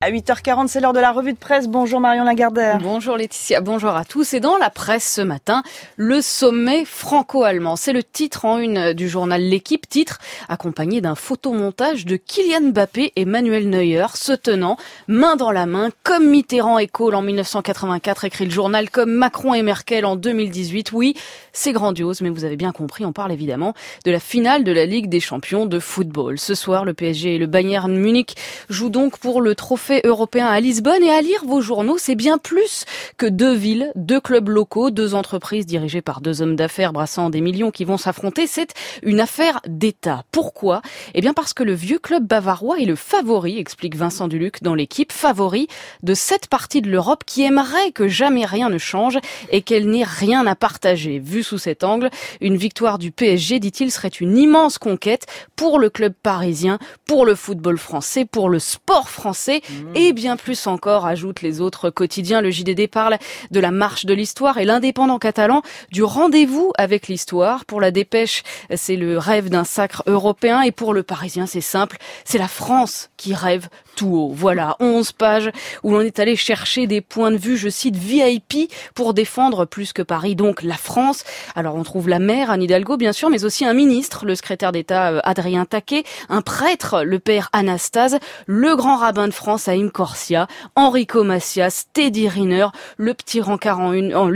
À 8h40, c'est l'heure de la revue de presse. Bonjour Marion Lagardère. Bonjour Laetitia, bonjour à tous. Et dans la presse ce matin, le sommet franco-allemand. C'est le titre en une du journal L'Équipe, titre accompagné d'un photomontage de Kylian Mbappé et Manuel Neuer se tenant main dans la main, comme Mitterrand et Kohl en 1984, écrit le journal, comme Macron et Merkel en 2018. Oui, c'est grandiose, mais vous avez bien compris, on parle évidemment de la finale de la Ligue des champions de football. Ce soir, le PSG et le Bayern Munich jouent donc pour le trophée européen à Lisbonne, et à lire vos journaux, c'est bien plus que deux villes, deux clubs locaux, deux entreprises dirigées par deux hommes d'affaires brassant des millions qui vont s'affronter. C'est une affaire d'État. Pourquoi ? Eh bien parce que le vieux club bavarois est le favori, explique Vincent Duluc dans L'Équipe, favori de cette partie de l'Europe qui aimerait que jamais rien ne change et qu'elle n'ait rien à partager. Vu sous cet angle, une victoire du PSG, dit-il, serait une immense conquête pour le club parisien, pour le football français, pour le sport français. Et bien plus encore, ajoutent les autres quotidiens. Le JDD parle de la marche de l'histoire et l'Indépendant catalan du rendez-vous avec l'histoire. Pour la Dépêche, c'est le rêve d'un sacre européen, et pour le Parisien, c'est simple, c'est la France qui rêve tout haut. Voilà, 11 pages où l'on est allé chercher des points de vue, je cite, VIP pour défendre plus que Paris, donc la France. Alors on trouve la maire, Anne Hidalgo bien sûr, mais aussi un ministre, le secrétaire d'État Adrien Taquet, un prêtre, le père Anastase, le grand rabbin de France Haïm Corsia, Enrico Macias, Teddy Riner, le petit encart en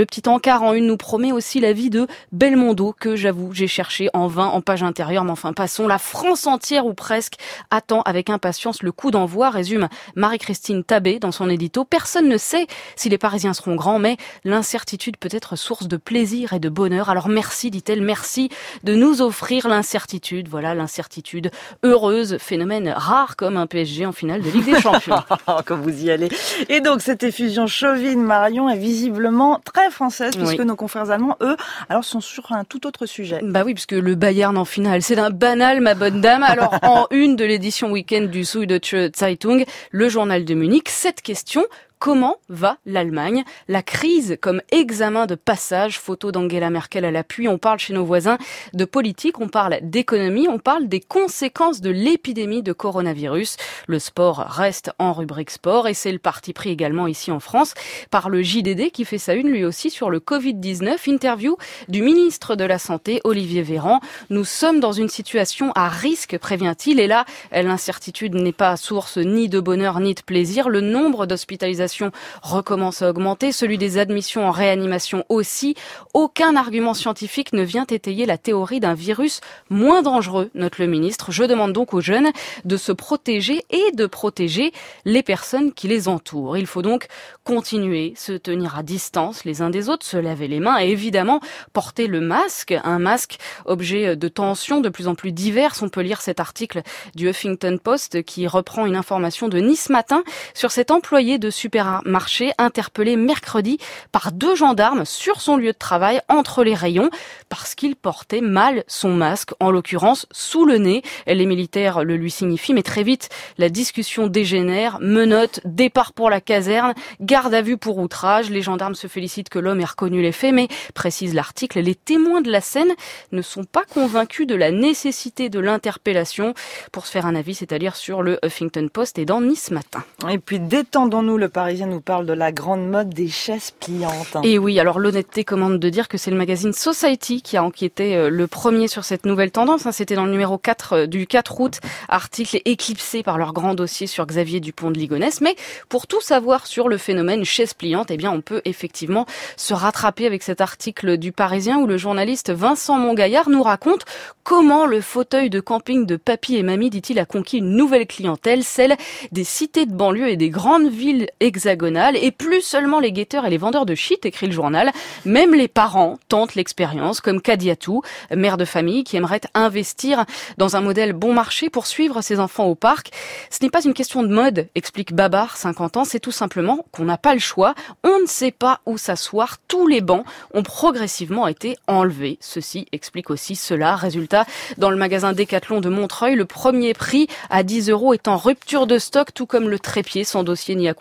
une nous promet aussi la vie de Belmondo, que j'avoue j'ai cherché en vain en page intérieure, mais enfin passons. La France entière ou presque attend avec impatience le coup d'envoi, résume Marie-Christine Tabé dans son édito. Personne ne sait si les Parisiens seront grands, mais l'incertitude peut être source de plaisir et de bonheur. Alors merci, dit-elle, merci de nous offrir l'incertitude. Voilà, l'incertitude heureuse, phénomène rare comme un PSG en finale de Ligue des Champions. Quand vous y allez. Et donc cette effusion chauvine, Marion, est visiblement très française, puisque nos confrères allemands, eux, alors sont sur un tout autre sujet. Bah oui, puisque le Bayern en finale, c'est d'un banal, ma bonne dame. Alors en une de l'édition week-end du Süddeutsche Zeitung, le journal de Munich, cette question: comment va l'Allemagne ? La crise comme examen de passage, photo d'Angela Merkel à l'appui. On parle chez nos voisins de politique, on parle d'économie, on parle des conséquences de l'épidémie de coronavirus. Le sport reste en rubrique sport, et c'est le parti pris également ici en France par le JDD qui fait sa une lui aussi sur le Covid-19. Interview du ministre de la Santé, Olivier Véran. Nous sommes dans une situation à risque, prévient-il, et là, l'incertitude n'est pas source ni de bonheur ni de plaisir. Le nombre d'hospitalisations recommence à augmenter, celui des admissions en réanimation aussi. Aucun argument scientifique ne vient étayer la théorie d'un virus moins dangereux, note le ministre. Je demande donc aux jeunes de se protéger et de protéger les personnes qui les entourent. Il faut donc continuer, se tenir à distance les uns des autres, se laver les mains et évidemment porter le masque. Un masque, objet de tensions de plus en plus diverses. On peut lire cet article du Huffington Post qui reprend une information de Nice Matin sur cet employé de supermarché interpellé mercredi par deux gendarmes sur son lieu de travail entre les rayons parce qu'il portait mal son masque, en l'occurrence sous le nez. Les militaires le lui signifient, mais très vite la discussion dégénère, menottes, départ pour la caserne, garde à vue pour outrage. Les gendarmes se félicitent que l'homme ait reconnu les faits, mais, précise l'article, les témoins de la scène ne sont pas convaincus de la nécessité de l'interpellation. Pour se faire un avis, c'est à dire sur le Huffington Post et dans Nice Matin. Et puis détendons-nous, le Parisien nous parle de la grande mode des chaises pliantes. Et oui, alors l'honnêteté commande de dire que c'est le magazine Society qui a enquêté le premier sur cette nouvelle tendance. C'était dans le numéro 4 du 4 août, article éclipsé par leur grand dossier sur Xavier Dupont de Ligonnès. Mais pour tout savoir sur le phénomène chaise pliante, eh bien on peut effectivement se rattraper avec cet article du Parisien où le journaliste Vincent Montgaillard nous raconte comment le fauteuil de camping de papy et mamie, dit-il, a conquis une nouvelle clientèle, celle des cités de banlieue et des grandes villes hexagonales, et plus seulement les guetteurs et les vendeurs de shit, écrit le journal. Même les parents tentent l'expérience, comme Kadiatou, mère de famille qui aimerait investir dans un modèle bon marché pour suivre ses enfants au parc. Ce n'est pas une question de mode, explique Babar, 50 ans, c'est tout simplement qu'on n'a pas le choix. On ne sait pas où s'asseoir. Tous les bancs ont progressivement été enlevés. Ceci explique aussi cela. Résultat, dans le magasin Decathlon de Montreuil, le premier prix à 10 € est en rupture de stock, tout comme le trépied sans dossier ni accoudoir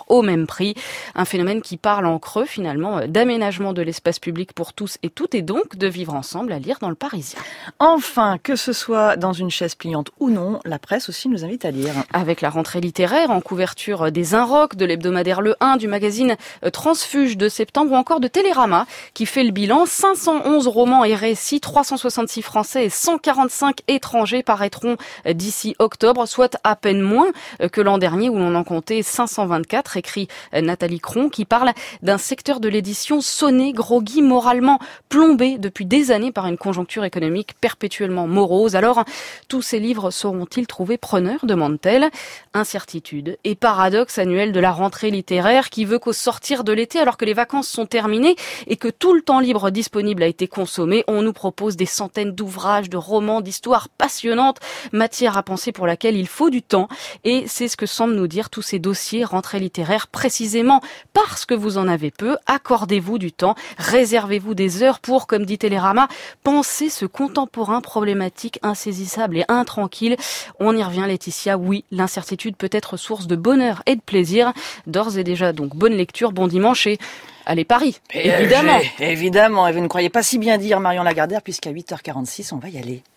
au même prix. Un phénomène qui parle en creux finalement d'aménagement de l'espace public pour tous et toutes et donc de vivre ensemble à lire dans le Parisien. Enfin, que ce soit dans une chaise pliante ou non, la presse aussi nous invite à lire. Avec la rentrée littéraire en couverture des Inrocks, de l'hebdomadaire Le 1, du magazine Transfuge de septembre ou encore de Télérama qui fait le bilan. 511 romans et récits, 366 français et 145 étrangers paraîtront d'ici octobre, soit à peine moins que l'an dernier où l'on en comptait 524, écrit Nathalie Cron, qui parle d'un secteur de l'édition sonné, groggy, moralement plombé depuis des années par une conjoncture économique perpétuellement morose. Alors, tous ces livres sauront-ils trouver preneur, demande-t-elle. Incertitude et paradoxe annuel de la rentrée littéraire qui veut qu'au sortir de l'été, alors que les vacances sont terminées et que tout le temps libre disponible a été consommé, on nous propose des centaines d'ouvrages, de romans, d'histoires passionnantes, matière à penser pour laquelle il faut du temps. Et c'est ce que semblent nous dire tous ces dossiers rentrée littéraire, précisément parce que vous en avez peu. Accordez-vous du temps, réservez-vous des heures pour, comme dit Télérama, penser ce contemporain problématique, insaisissable et intranquille. On y revient, Laetitia, oui, l'incertitude peut être source de bonheur et de plaisir. D'ores et déjà, donc, bonne lecture, bon dimanche et allez Paris, évidemment. Évidemment, et vous ne croyez pas si bien dire Marion Lagardère, puisqu'à 8h46, on va y aller.